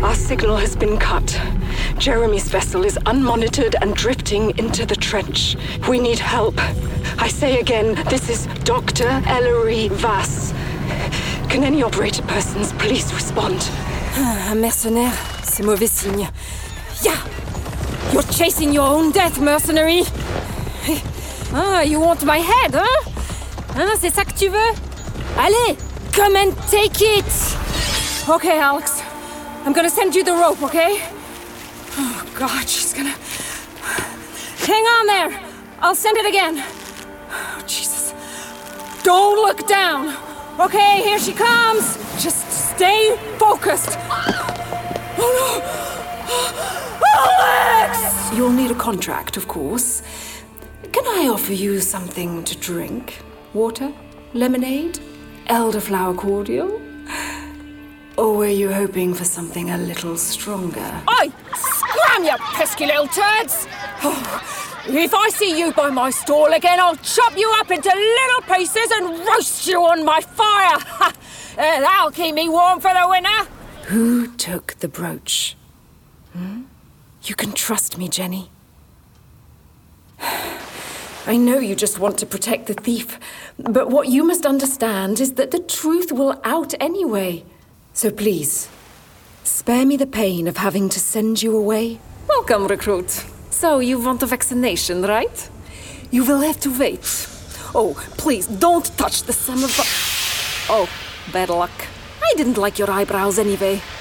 Our signal has been cut. Jeremy's vessel is unmonitored and drifting into the trench. We need help. I say again, this is Dr. Ellery Vass. Can any operator persons please respond? Un mercenaire, c'est mauvais signe. Yeah! You're chasing your own death, mercenary! Ah, you want my head, huh? Hein, c'est ça que tu veux? Allez, come and take it! Okay, Alex. I'm gonna send you the rope, okay? Oh, God, she's gonna... Hang on there! I'll send it again. Oh, Jesus. Don't look down! Okay, here she comes! Just stay focused! Oh, no! Alex! You'll need a contract, of course. Can I offer you something to drink? Water? Lemonade? Elderflower cordial? Or were you hoping for something a little stronger? Oi! Scram, you pesky little turds! Oh, if I see you by my stall again, I'll chop you up into little pieces and roast you on my fire! That'll keep me warm for the winter! Who took the brooch? You can trust me, Jenny. I know you just want to protect the thief, but what you must understand is that the truth will out anyway. So please, spare me the pain of having to send you away. Welcome, recruit. So, you want a vaccination, right? You will have to wait. Oh, please, don't touch the son of a... Oh, bad luck. I didn't like your eyebrows anyway.